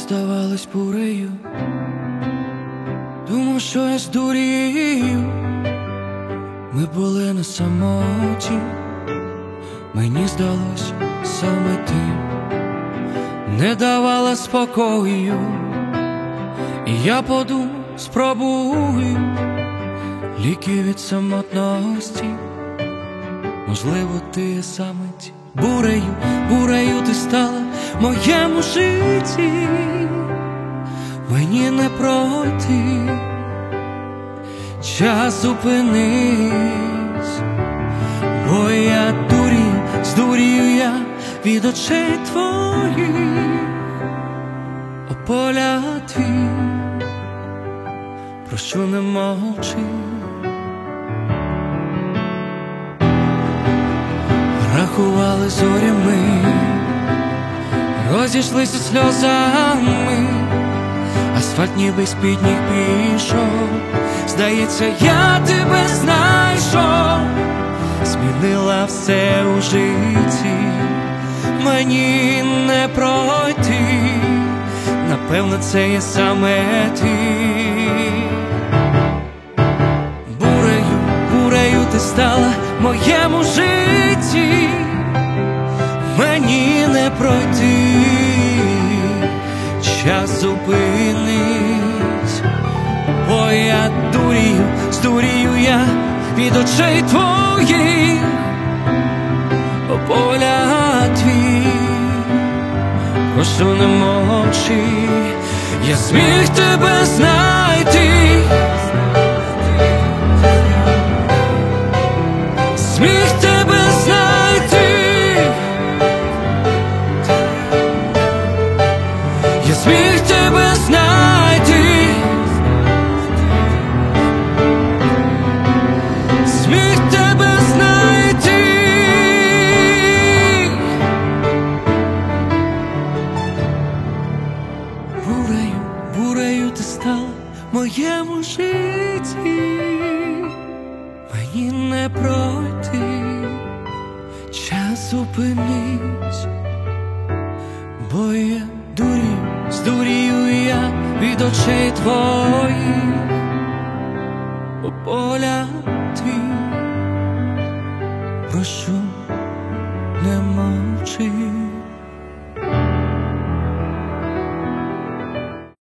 здавалось бурею, думав, що я здурію. Ми були на самоті, мені здалось, саме ти не давала спокою. І я подумав, спробую ліки від самотності. Можливо, ти саме ті. Бурею, бурею ти стала в моєму житті. Мені не пройти, час зупинись, бо я дурію, здурію я від очей твоїх. О, поля твій, прошу, не мовчи. Рахували зорями, розійшлися сльозами, асфальт ніби з-під ніг пішов. Здається, я тебе знайшов, змінила все у житті, мені не пройти, напевно, це є саме ти. Бурею, бурею ти стала в моєму житті, мені не пройти, час зупинись, бо я дурію, здурію я від очей твоїх. О, поля твій, прошу, не мовчи, я зміг тебе знайти, зміг тебе знайти, я зміг тебе знайти, зміг тебе знайти. Бурею, бурею ти стала в моєму житті, мені не пройти, час зупинись, бо я дурію, здурію я від очей твоїх. О, поля твій, прошу, не мовчи.